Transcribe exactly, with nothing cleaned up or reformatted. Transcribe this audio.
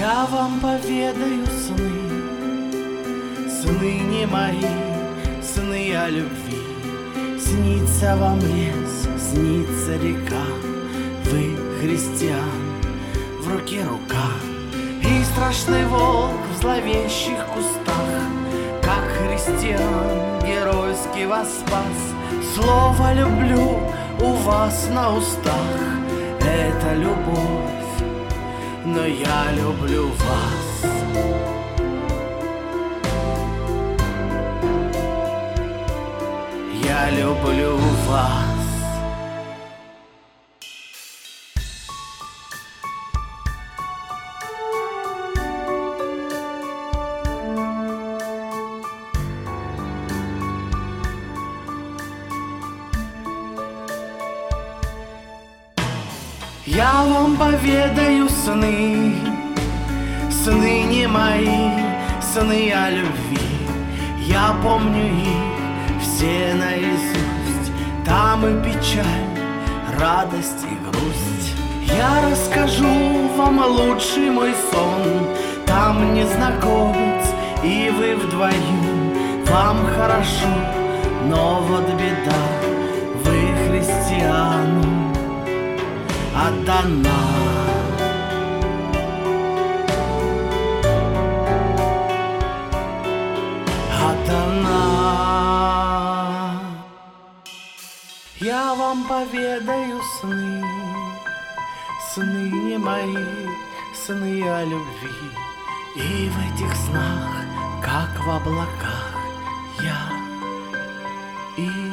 Я вам поведаю сны, сны не мои, сны о любви. Снится вам лес, снится река, вы христиан, в руке рука. И страшный волк в зловещих кустах, как христиан геройски вас спас. Слово люблю у вас на устах, это любовь, но я люблю вас. Я люблю вас. Я вам поведаю сны, сны не мои, сны о любви. Я помню их все наизусть, там и печаль, радость и грусть. Я расскажу вам лучший мой сон, там незнакомец и вы вдвоем. Вам хорошо, но вот беда, вы христиану отдана. Отдана. Я вам поведаю сны, сны не мои, сны о любви. И в этих снах, как в облаках, я и